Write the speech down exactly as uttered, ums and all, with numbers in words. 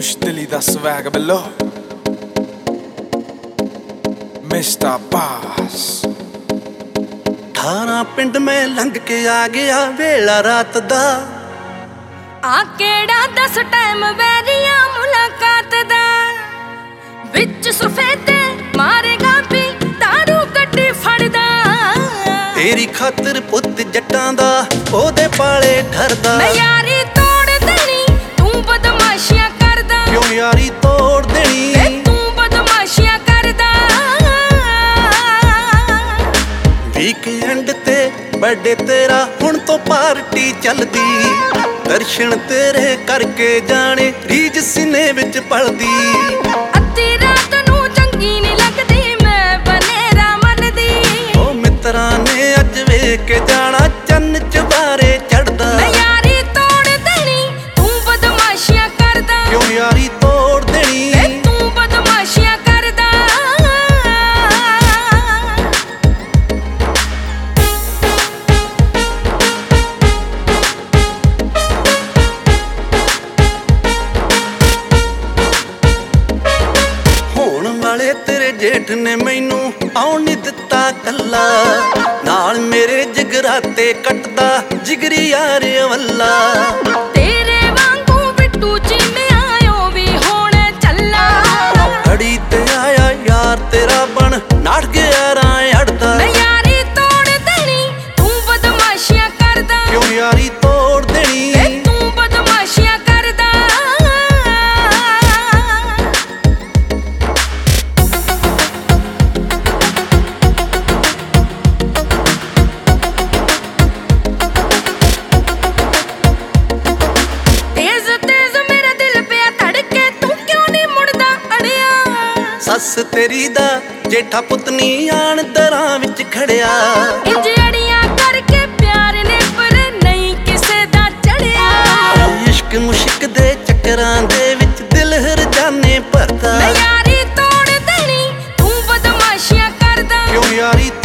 मुश्तिली दा स्वैग बिल्लो मिस्टर बास। ठारा पिंड में लंघ के आ गया वेला रात दा आ केड़ा दस टाइम वैरिया मुलाकात दा विच सफेदे मारेगा भी दारू कट्टी फड़दा तेरी खातिर पुत जट्टां दा ओदे पाले ठरदा मैं यारी तोड़ देनी तू बदमाशियां करदा क्यों यारी तोड़ देनी तू बदमाशियां करदा वीकेंड ते बर्थडे तेरा हुण तो पार्टी चलदी दर्शन तेरे करके जाने रीज सीने विच पलदी अद्धी रात नू चंगी नहीं लगदी मैं बनेरा मनदी ओ मित्रां ने अज वेख के जाना चन्न चबारे चढ़दा मैं यारी तोड़ देनी तू बदमाशियां करदा क्यों यारी तोड़ देनी तू बदमाशियां करदा वाले तेरे जेठ ने मैनू आउण नहीं दिता कल्ला नाल मेरे जिगराते कटदा जिगरी यार वल्ला तेरे वांगू बिट्टू चीमे आयो भी होने चला घड़ी ते आया यार तेरा बन नाट गया राय अड़दा मैं यारी तोड़ देनी तू बदमाशियां करदा क्यों यारी तोड़ देनी तू बदमाशियां करदा सस तेरी दा जेठा पुतनी आन दरां विच खड़िया इंज अड़ियां करके प्यार ने पर नहीं किसे दा चढ़िया इश्क मुश्क दे चक्करां दे विच दिल हर जाने भरदा मैं यारी तोड़ देनी तू बदमाशियां करदा क्यों यारी